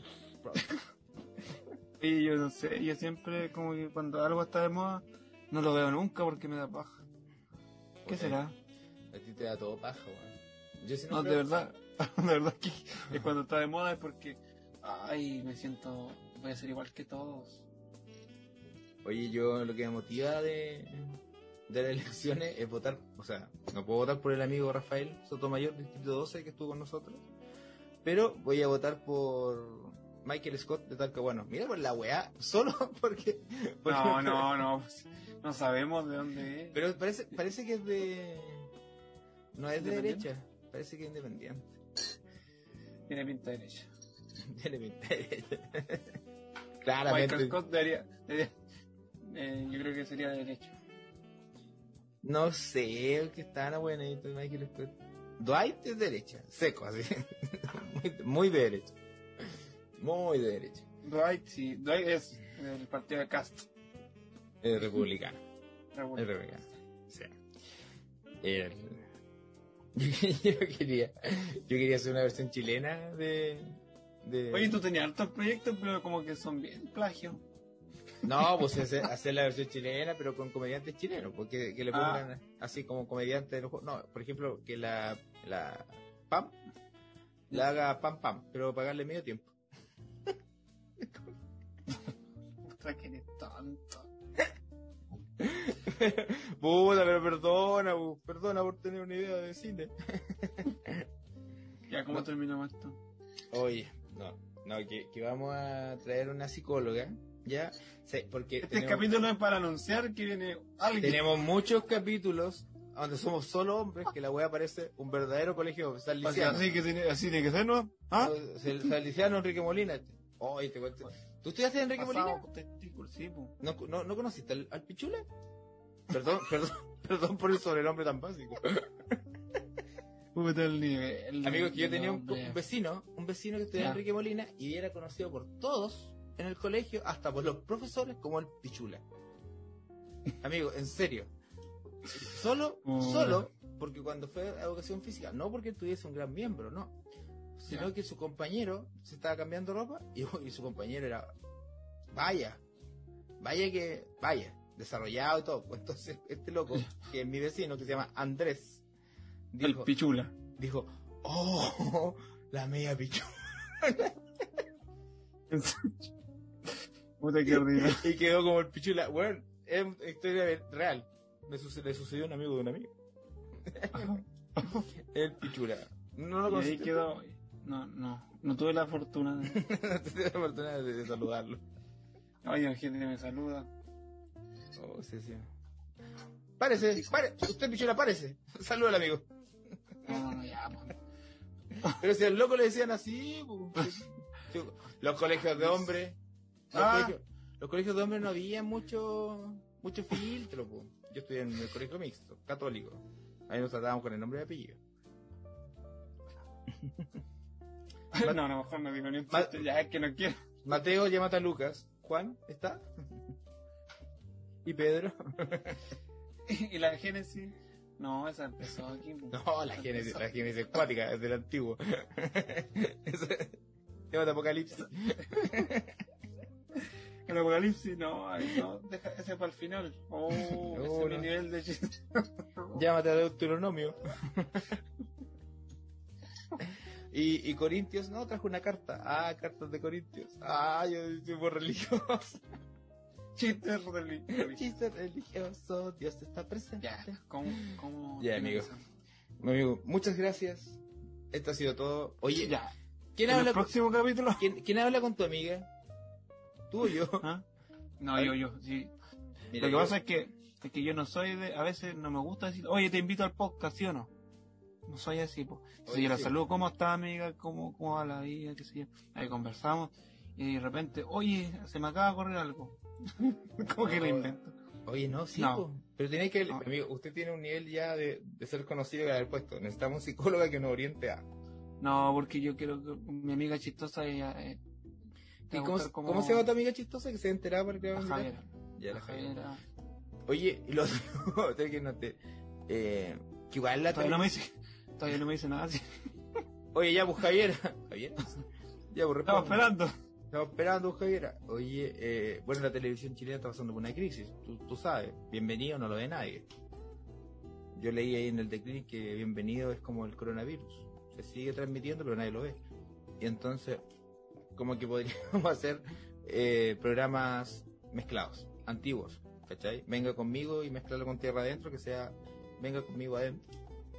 Sí, yo no sé, yo siempre como que cuando algo está de moda, no lo veo nunca porque me da paja. ¿Qué Puta, será? A ti te da todo paja, weón. Yo sí no No, de creo- verdad, de verdad que, que cuando está de moda es porque, ay, me siento, voy a ser igual que todos. Oye, yo lo que me motiva de, de las elecciones es votar, o sea, no puedo votar por el amigo Rafael Sotomayor, distrito doce, que estuvo con nosotros, pero voy a votar por Michael Scott de Talcahuano. Mira por la weá, solo porque... porque No, no, no, pues, no sabemos de dónde es. Pero parece, parece que es de... No es de ¿Independiente? derecha, parece que es independiente. Tiene pinta derecha. Tiene pinta de derecha. Michael Claramente. Scott debería, debería- eh, yo creo que sería de derecha. No sé, el que está en buenito de Michael Scott. Dwight es derecha, seco, así. muy, muy de derecha. Muy de derecha. Dwight, sí, Dwight es del partido de Cast. Es republicano. Es republicano. Sí. El- Yo, quería, yo quería hacer una versión chilena de. de... Oye, tú tenías hartos proyectos, pero como que son bien plagio. No, pues hacer, hacer la versión chilena, pero con comediantes chilenos, porque que le pongan así como comediantes de los juegos. No, por ejemplo, que la, la Pam la haga Pam Pam, pero pagarle medio tiempo. Ostras, que eres tonto. Puta, pero perdona, bu, perdona por tener una idea de cine. Ya, ¿cómo No. terminamos esto? Oye, no, no, que, que vamos a traer una psicóloga, ¿ya? Sí, porque Este tenemos, capítulo es para anunciar que viene alguien. tenemos muchos capítulos donde somos solo hombres, que la wea parece un verdadero colegio O sea, salesiano. así, que tiene, así tiene que ser, ¿no? ¿Ah? Sal- Salesiano Enrique Molina. Oye, te cuento. ¿Tú estudiaste en Enrique Pasado Molina? por testículo, sí, po. ¿No, no, ¿no conociste al, al Pichula? Perdón, perdón, perdón por el sobrenombre tan básico. Puta el nivel. Amigos, que yo tenía un, hombre. un vecino, un vecino que estudiaba en Ya. Enrique Molina y era conocido por todos en el colegio, hasta por los profesores, como el Pichula. Amigo, en serio. Solo, Oh. solo, porque cuando fue a educación física, no porque tuviese un gran miembro, no. Sino Ya. que su compañero se estaba cambiando ropa y, y su compañero era, vaya, vaya que, vaya, desarrollado y todo. Pues entonces, este loco, que es mi vecino, que se llama Andrés, El dijo, pichula. dijo, oh, la media pichula. Puta que horrible. Y quedó como el pichula. Bueno, es una historia real. Me sucedió, le sucedió a un amigo de un amigo. El pichula. No lo Y ahí conocí. quedó. No, no. No tuve la fortuna de. No tuve la oportunidad de, de saludarlo. Oye, gente me saluda. Oh, sí, sí. Párese, pare. Usted, pichula, párese. Saluda al amigo. No, no, no, ya, pues. Pero si al loco le decían así, pues, los colegios de hombres, los, Ah. colegios, los colegios de hombres no había mucho mucho filtro, pues. Yo estudié en el colegio mixto, católico. Ahí nos tratábamos con el nombre y apellido. No, no, mejor no digo ni un Ma- chiste, ya es que no quiero. Mateo, llámate a Lucas. Juan, ¿está? ¿Y Pedro? Y la Génesis. No, esa empezó aquí. pues. No, la génesis, la génesis acuática, es del antiguo. Ese- Llámate Apocalipsis. El apocalipsis, no, ay, no, deja ese para el final. Oh, ese Oh, es mi no. nivel de chiste. Llámate a Deuteronomio. y, y Corintios, no, trajo una carta. Ah, cartas de Corintios. Ah, yo soy muy religioso. Chistes religiosos. Chiste religioso, Dios está presente. Ya, ¿cómo, cómo Ya, amigo. finalizamos? Mi amigo, muchas gracias. Esto ha sido todo. Oye, Ya, ¿quién en el habla, con, próximo capítulo. ¿quién, quién habla con tu amiga? ¿Tú o yo? ¿Ah? No, yo, yo, sí. Mira, Lo que yo- pasa es que, es que yo no soy de, a veces no me gusta decir, oye, te invito al podcast, ¿sí o no? No soy así, pues. Entonces Oye, yo la sí. saludo, ¿cómo está, amiga? ¿Cómo, cómo va la vida? ¿Qué sé yo? Ahí conversamos y de repente, oye, se me acaba de correr algo. ¿Cómo que lo Oh. invento? Oye, no, sí, No. po. Pero tiene que, No. amigo, usted tiene un nivel ya de, de ser conocido y haber puesto. Necesitamos un psicólogo que nos oriente a. No, porque yo quiero que mi amiga chistosa ella, eh, te ¿Y va a cómo, gustar como- cómo se llama tu amiga chistosa que se enteraba para que La vamos a Javiera. Ya, la La Javiera. Javiera. Oye, y lo otro, tengo que noté. Eh, que igual la Todavía no me tele- dice, todavía no me dice nada así. Oye, ya, pues Javiera. Javiera. Ya, pues Estaba responde. esperando. Estamos esperando, Javiera. Oye, eh, bueno, la televisión chilena está pasando por una crisis. Tú, tú sabes. Bienvenido no lo ve nadie. Yo leí ahí en el The Clinic que bienvenido es como el coronavirus. Se sigue transmitiendo, pero nadie lo ve. Y entonces, como que podríamos hacer eh, programas mezclados, antiguos. ¿Cachai? Venga conmigo y mezclarlo con Tierra Adentro, que sea venga conmigo adentro.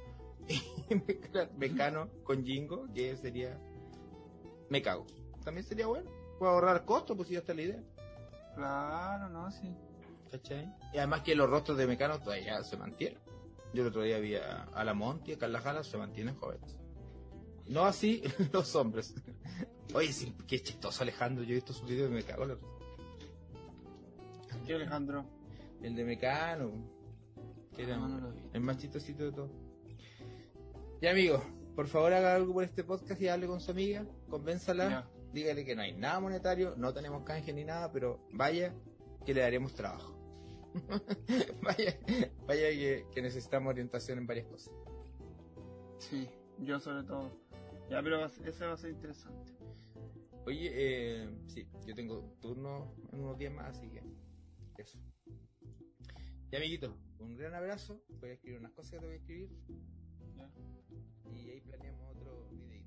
Y mezclar Mecano con Jingo, que sería Me Cago. También sería bueno. Puedo ahorrar costos, pues si ya está la idea. Claro, no, sí. ¿Cachai? Y además que los rostros de Mecano todavía se mantienen. Yo el otro día vi a, a la Monty, a Carla Jala, se mantienen jóvenes. No así los hombres. Oye, sí, qué chistoso Alejandro. Yo he visto sus videos y me cago en la risa. ¿Qué, Alejandro? El de Mecano, que era No, no lo vi. el más chistosito de todo. Ya, amigo, por favor haga algo por este podcast y hable con su amiga, convénzala, Ya. dígale que no hay nada monetario, no tenemos canje ni nada, pero vaya que le daremos trabajo. vaya, vaya que, que necesitamos orientación en varias cosas. Sí, yo sobre todo. Ya, pero va a ser- ese va a ser interesante. Oye, eh, sí, yo tengo turno en unos días más, así que eso. Ya, amiguito, un gran abrazo. Voy a escribir unas cosas que te voy a escribir Ya. y ahí planeamos otro video.